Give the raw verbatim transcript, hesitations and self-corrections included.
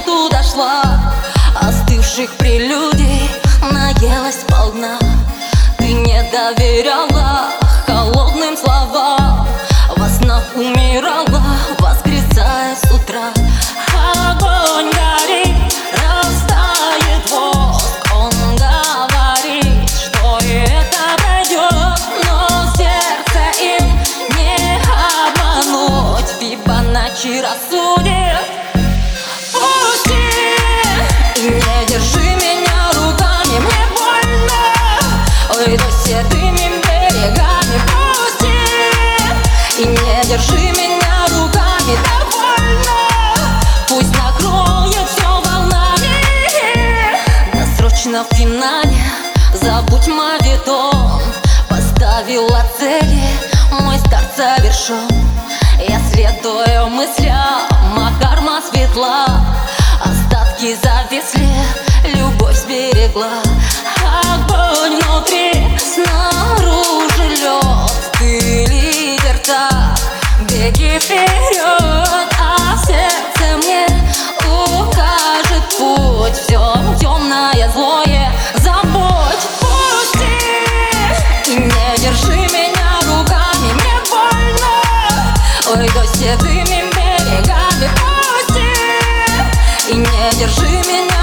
моменту дошла, остывших прелюдий наелась сполна. Ты не доверяла холодным словам, во снах умирала, воскресая с утра. Огонь горит, растает воск, он говорит, что и это пройдет, но сердце им не обмануть, Фибоначчи рассудит. Пусти и не держи меня руками, мне больно, ой, до седыми берегами. Пусти и не держи меня руками, довольно, пусть накроет все волнами. Досрочно в финале забудь мавитон, поставила цели, мой старт завершен. Я следую мыслям, а карма светла, остатки зависли, любовь сберегла. Огонь внутри, снаружи лед, ты лидер, так беги вперед, а сердце мне укажет путь. Все темное, злое забудь. Пусти и не держи меня руками, мне больно, ой, до седыми берегами. Пусти и не держи меня